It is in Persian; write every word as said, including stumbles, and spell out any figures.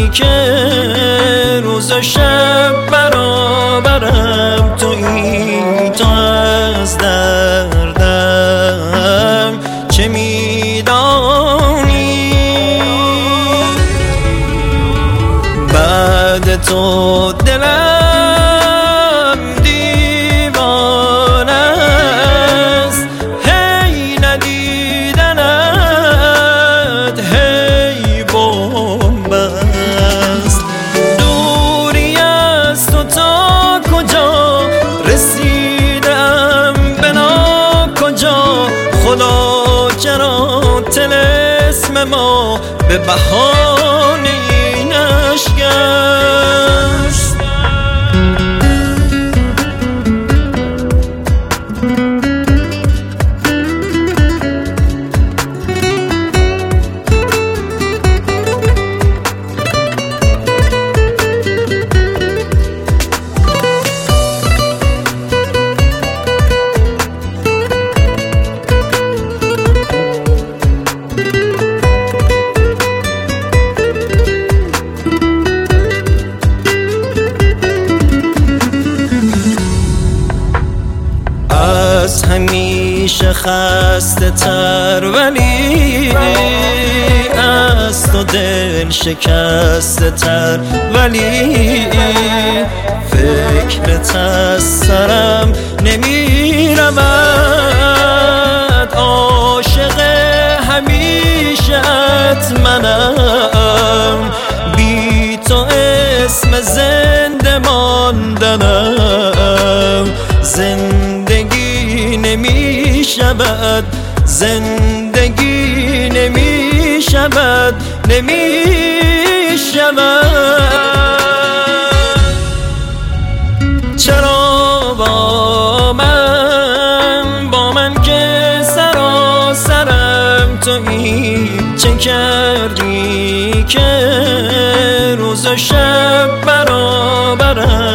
که روز و شب برابرم تویی. تو از دردم چه میدانی؟ بعد تو دلم دیوانه است، هی ندیدنت هی بمب است. دوری از تو تا کجا رسیدم به ناکجا، خدا چرا طلسم ما به بهانه نشکست؟ از همیشه خسته تر ولی از تو دل شکسته تر، ولی فکرت از سرم نمی رود. عاشق همیشت منم، بی تو اسم زنده ماندنم. زندگی نمی شود، زندگی نمی شود، نمی شود. چرا با من، با من که سراسرم تویی؟ چه کردی که روز و شب برابرم